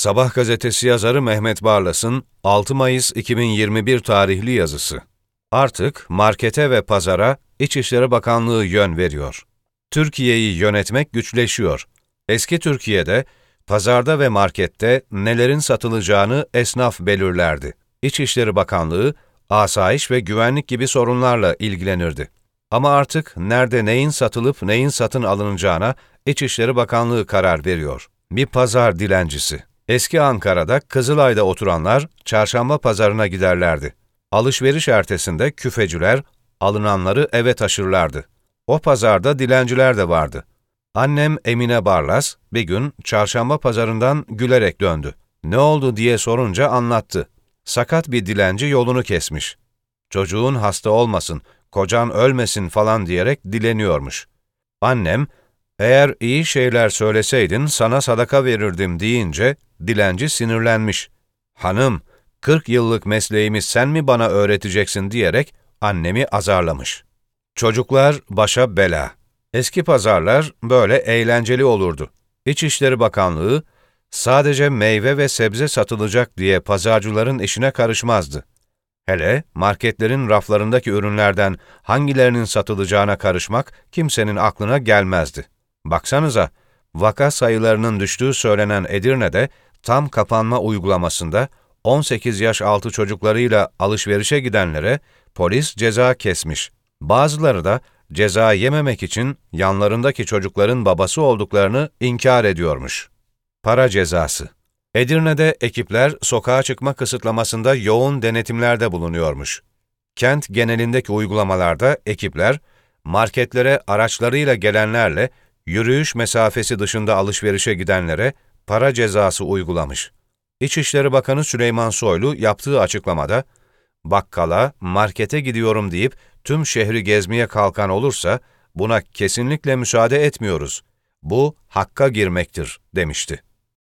Sabah gazetesi yazarı Mehmet Barlas'ın 6 Mayıs 2021 tarihli yazısı. Artık markete ve pazara İçişleri Bakanlığı yön veriyor. Türkiye'yi yönetmek güçleşiyor. Eski Türkiye'de, pazarda ve markette nelerin satılacağını esnaf belirlerdi. İçişleri Bakanlığı, asayiş ve güvenlik gibi sorunlarla ilgilenirdi. Ama artık nerede neyin satılıp neyin satın alınacağına İçişleri Bakanlığı karar veriyor. Bir pazar dilencisi. Eski Ankara'da, Kızılay'da oturanlar çarşamba pazarına giderlerdi. Alışveriş ertesinde küfeciler alınanları eve taşırlardı. O pazarda dilenciler de vardı. Annem Emine Barlas bir gün çarşamba pazarından gülerek döndü. Ne oldu diye sorunca anlattı. Sakat bir dilenci yolunu kesmiş. Çocuğun hasta olmasın, kocan ölmesin falan diyerek dileniyormuş. Annem, eğer iyi şeyler söyleseydin sana sadaka verirdim deyince dilenci sinirlenmiş. Hanım, 40 yıllık mesleğimi sen mi bana öğreteceksin diyerek annemi azarlamış. Çocuklar başa bela. Eski pazarlar böyle eğlenceli olurdu. İçişleri Bakanlığı sadece meyve ve sebze satılacak diye pazarcıların işine karışmazdı. Hele marketlerin raflarındaki ürünlerden hangilerinin satılacağına karışmak kimsenin aklına gelmezdi. Baksanıza, vaka sayılarının düştüğü söylenen Edirne'de tam kapanma uygulamasında 18 yaş altı çocuklarıyla alışverişe gidenlere polis ceza kesmiş. Bazıları da ceza yememek için yanlarındaki çocukların babası olduklarını inkar ediyormuş. Para cezası. Edirne'de ekipler sokağa çıkma kısıtlamasında yoğun denetimlerde bulunuyormuş. Kent genelindeki uygulamalarda ekipler, marketlere araçlarıyla gelenlerle yürüyüş mesafesi dışında alışverişe gidenlere para cezası uygulamış. İçişleri Bakanı Süleyman Soylu yaptığı açıklamada, bakkala, markete gidiyorum deyip tüm şehri gezmeye kalkan olursa buna kesinlikle müsaade etmiyoruz. Bu hakka girmektir, demişti.